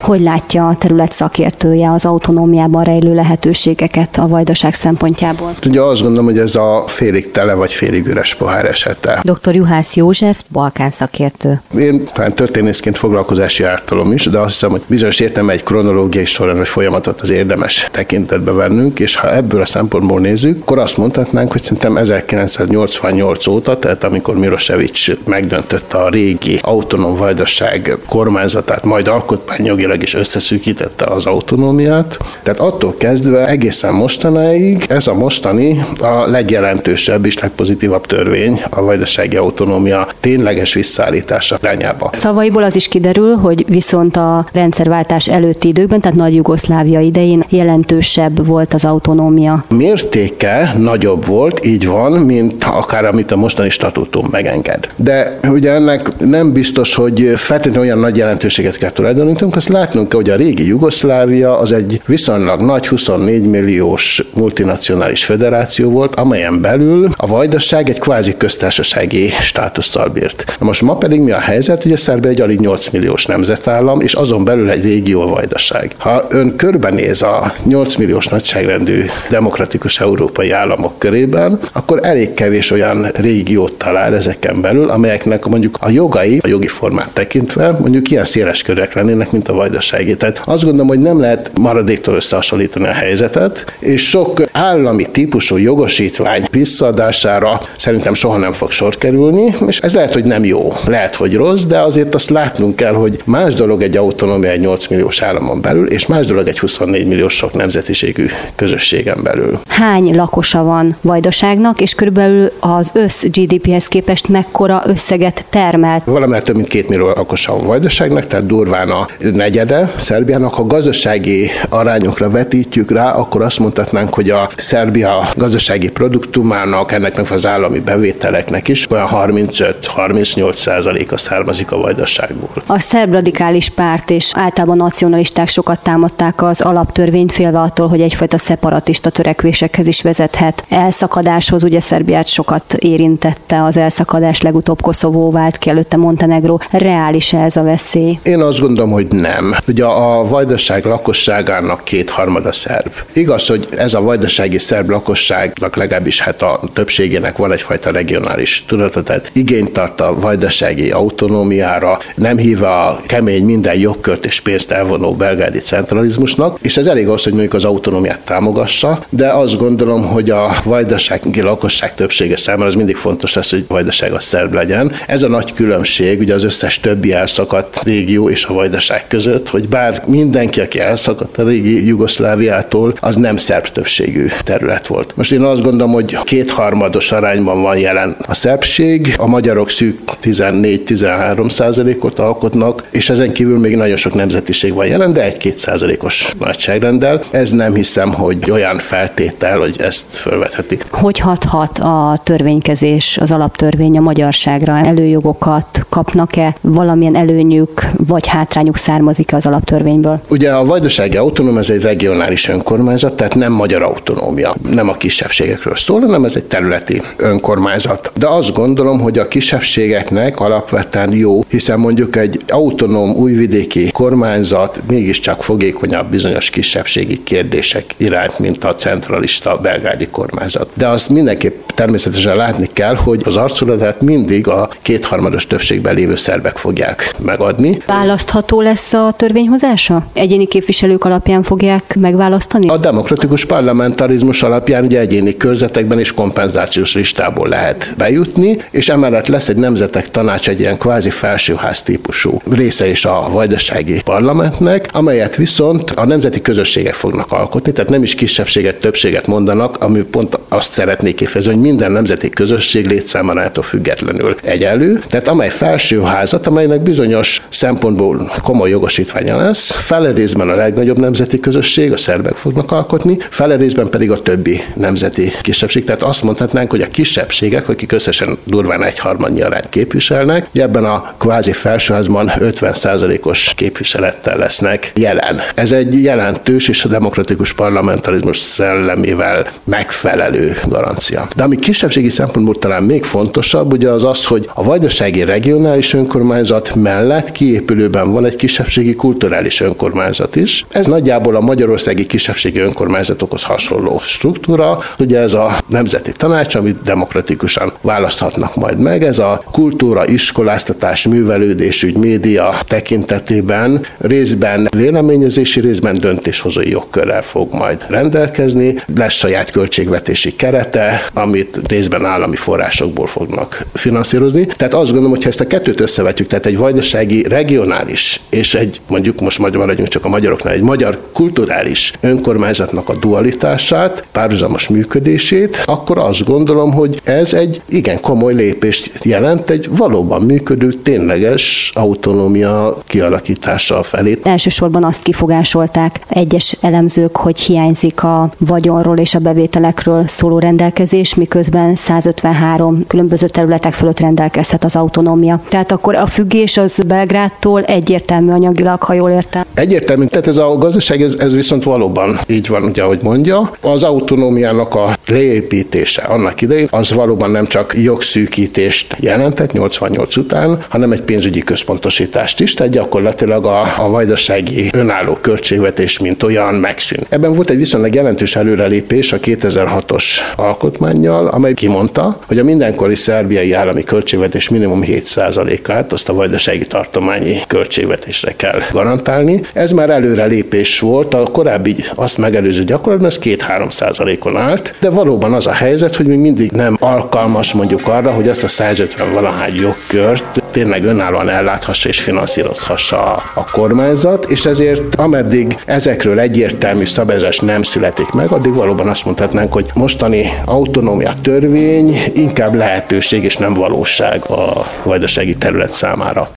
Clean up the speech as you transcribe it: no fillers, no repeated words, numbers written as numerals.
Hogy látja a terület szakértője az autonómiában rejlő lehetőségeket a Vajdaság szempontjából? Ugye azt gondolom, hogy ez a félig tele vagy félig üres pohár esete. Dr. Juhász József, Balkán szakértő. Én talán történészként foglalkozási ártalom is, de azt hiszem, hogy bizonyos értelemben egy kronológiai során vagy folyamatot az érdemes tekintetbe vennünk, és ha ebből a szempontból nézzük, akkor azt mondhatnánk, hogy szerintem 1988 óta, tehát amikor Milosevic megdöntötte a régi autonóm Vajdaság kormányzatát, majd alkotmányjogilag is összeszűkítette az autonómiát. Tehát attól kezdve egészen mostanáig ez a mostani a legjelentősebb és legpozitívabb törvény a vajdasági autonómia tényleges visszaállítása irányába. Szavaiból az is kiderül, hogy viszont a rendszerváltás előtti időkben, tehát Nagy Jugoszlávia idején jelentősebb volt az autonómia. Mértéke nagyobb volt, így van, mint akár amit a mostani statútum megenged. De ugye ennek nem biztos, hogy feltétlenül olyan nagy jelentőséget kell tulajdonítanunk, azt látnunk kell, hogy a régi Jugoszlávia az egy viszonylag nagy 24 milliós multinacionális föderáció volt, amelyen belül a Vajdaság egy kvázi köztársasági státusszal bírt. Most ma pedig mi a helyzet? Ugye Szerbia egy alig 8 milliós nemzetállam, és azon belül egy régió a Vajdaság. Ha ön körbenéz a 8 milliós nagyságrendű demokratikus európai államok körében, akkor elég kevés olyan régiót talál ezeken belül, amelyeknek mondjuk a jogai, a jogi formát tekintve mondjuk ilyen széles körek lennének, mint a vajdasági. Tehát azt gondolom, hogy nem lehet maradéktól összehasonlítani a helyzetet, és sok állami típusú jogosítvány visszaadására szerintem soha nem fog sor kerülni, és ez lehet, hogy nem jó, lehet, hogy rossz, de azért azt látnunk kell, hogy más dolog egy autonómia egy 8 milliós államon belül, és más dolog egy 24 milliós sok nemzetiségű közösségen belül. Hány lakosa van Vajdaságnak, és körülbelül az össz GDP-hez képest mekkora összeget termelt? Valamivel több mint 2 millió lakosa van Vajdaságnak, tehát durván a negyede Szerbiának. Ha gazdasági arányokra vetítjük rá, akkor azt mondhatnánk, hogy a Szerbia gazdasági produktumának, ennek meg az állami bevételeknek is olyan 35-38%-a származik a Vajdaságból. A szerb radikális párt és általában nacionalisták sokat támadták az alaptörvényt, félve attól, hogy egyfajta szeparatista törekvésekhez is vezethet. Elszakadáshoz, ugye Szerbiát sokat érintette az elszakadás, legutóbb Koszovó vált ki, előtte Montenegro. Reális ez a veszély? Én azt gondolom, hogy nem. Ugye a Vajdaság lakosságának 2/3 szerb. Igaz, hogy ez a vajdasági szerb lakosságnak legalábbis hát a többségének van egyfajta regionális tudata, tehát igényt tart a vajdasági autonómiára, nem hív a kemény minden jogkört és pénzt elvonó belgrádi centralizmusnak, és ez elég az, hogy mondjuk az autonómiát támogassa, de azt gondolom, hogy a vajdasági lakosság többsége számára az mindig fontos lesz, hogy Vajdaság a szerb legyen. Ez a nagy különbség ugye az összes többi elszakadt régió és a Vajdaság között, hogy bár mindenki, aki elszakadt a régi Jugoszláviától, az nem szerb többségű terület volt. Most én azt gondolom, hogy 2/3 arányban van jelen a szerbség, a magyarok szűk 14-13%-ot alkotnak, és ezen kívül még nagyon sok nemzetiség van jelen, de 1-2%-os nagyságrenddel. Ez nem hiszem, hogy olyan feltétel, hogy ezt fölvetheti. Hogy hathat a törvénykezés, az alaptörvény a magyarságra? Előjogokat kapnak-e? Valamilyen előnyük vagy hátrányuk származik-e az alaptörvényből? Ugye a vajdasági autonómia ez egy regionális önkormányzat, tehát nem magyar autonómia. Nem a kisebbségekről szól, hanem ez egy területi önkormányzat. De azt gondolom, hogy a kisebbségeknek alapvetően jó, hiszen mondjuk egy autonóm újvidéki kormányzat mégiscsak fogékonyabb bizonyos kisebbségi kérdések iránt, mint a centralista belgrádi kormányzat. De azt mindenképp természetesen látni kell, hogy az arculatát mindig a 2/3 többségben lévő szerbek fogják megadni. Választható lesz a törvényhozása? Egyéni képviselők alapján fogják megválasztani? A demokratikus parlamentarizmus alapján ugye egyéni körzetekben és kompenzációs listából lehet bejutni, és emellett lesz egy nemzetek tanács, egy ilyen kvázi felsőház típusú része is a vajdasági parlamentnek, amelyet viszont a nemzeti közösségek fognak alkotni, tehát nem is kisebbséget, többséget mondanak, ami pont azt szeretnék kifejezni, hogy minden nemzeti közösség létszámánától függetlenül egyenlő, tehát amely felsőházat, amelynek bizonyos szempontból komoly jogosítványa lesz, fele részben a legnagyobb nemzeti közösség, a szerbek fognak alkotni, fele részben pedig a többi nemzeti kisebbség. Tehát azt mondhatnánk, hogy a kisebbségek, akik összesen durván 1/3 arányt képviselnek, ebben a kvázi felsőházban 50%-os képviselettel lesznek jelen. Ez egy jelentős és a demokratikus parlamentarizmus szellemével megfelelő garancia. De ami kisebbségi szempontból talán még fontosabb, ugye az az, hogy a vajdasági regionális önkormányzat mellett kiépülőben van egy kisebbségi kulturális önkormányzat is. Ez nagyjából a magyarországi kisebbségi önkormányzatokhoz hasonló struktúra. Ugye ez a nemzeti tanács, amit demokratikusan választhatnak majd meg. Ez a kultúra, iskoláztatás, művelődésügy, média tekintetében részben véleményezési, részben döntéshozói jogkörrel fog majd rendelkezni. Lesz saját költségvetési kerete, amit részben állami forrásokból fognak finanszírozni. Tehát azt gondolom, hogy ha ezt a kettőt összevetjük, tehát egy vajdasági regionális és egy, mondjuk most maradjunk csak a magyaroknál, egy magyar kulturális önkormányzatnak a dualitását, párhuzamos működését, akkor azt gondolom, hogy ez egy igen komoly lépést jelent egy valóban működő, tényleges autonómia kialakítása felé. Elsősorban azt kifogásolták egyes elemzők, hogy hiányzik a vagyonról és a bevételekről szóló rendelkezés, miközben 153 különböző területek fölött rendelkezhet az autonómia. Tehát akkor a függés az Belgrádtól egyértelmű anyagilag, ha jól értem. Egyértelmű, tehát ez a gazdaság, ez viszont valóban így van, ugye, ahogy mondja. Az autonómiának a leépítése annak idején, az valóban nem csak jogszűkítést jelentett 88 után, hanem egy pénzügyi központosítást is, tehát gyakorlatilag a vajdasági önálló költségvetés mint olyan megszűnt. Ebben volt egy viszonylag jelentős előrelépés a 2006-os alkotmánnyal, amely kimondta, hogy a mindenkori szerbiai állami költségvetés minimum 7%-át azt a vajdasági tartományi költségvetésre kell garantálni. Ez már előrelépés volt, a korábbi azt megelőző gyakorlatban ez 2-3%-on állt, de valóban az a helyzet, hogy még mindig nem alkalmas mondjuk arra, hogy azt a 150 valahány jogkört tényleg önállóan elláthassa és finanszírozhassa a kormányzat, és ezért ameddig ezekről egyértelmű szabályozás nem születik meg, addig valóban azt mondhatnánk, hogy mostani autonómia törvény inkább lehetőség és nem valóság a vajdasági terület számára.